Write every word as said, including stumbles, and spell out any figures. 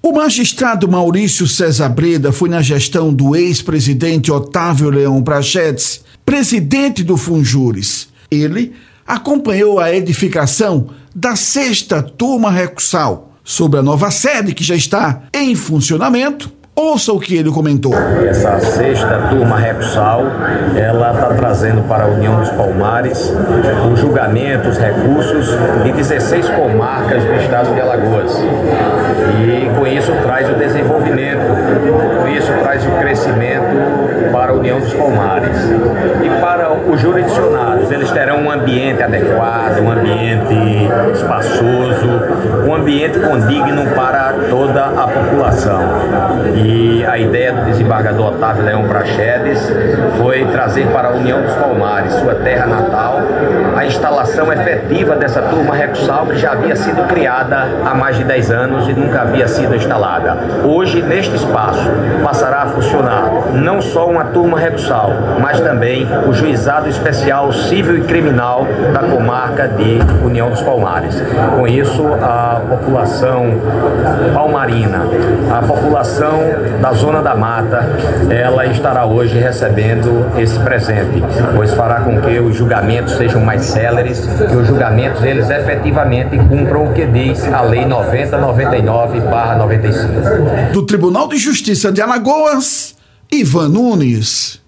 O magistrado Maurício César Breda foi na gestão do ex-presidente Otávio Leão Prachedes, presidente do Funjures. Ele acompanhou a edificação da sexta turma recursal. Sobre a nova sede que já está em funcionamento, ouça o que ele comentou. Essa sexta turma recursal, ela está trazendo para a União dos Palmares o julgamento, os recursos de dezesseis comarcas do estado de Alagoas. E com isso traz o desenvolvimento, com isso traz o crescimento para a União dos Palmares. E para os jurisdicionados, eles terão um ambiente adequado, um ambiente espaçoso, um ambiente condigno para toda a população. E a ideia do desembargador Otávio Leão Prachedes foi trazer para a União dos Palmares, sua terra natal, a instalação efetiva dessa turma recursal que já havia sido criada há mais de dez anos e nunca havia sido instalada. Hoje, neste espaço, passará a funcionar não só uma turma recursal, mas também o Juizado Especial Civil e Criminal da comarca de União dos Palmares. Com isso, a população palmarina, a população da Zona da Mata, ela estará hoje recebendo esse presente, pois fará com que os julgamentos sejam mais céleres, que os julgamentos eles efetivamente cumpram o que diz a Lei noventa noventa e nove barra noventa e cinco. Do Tribunal de Justiça de Alagoas, Ivan Nunes.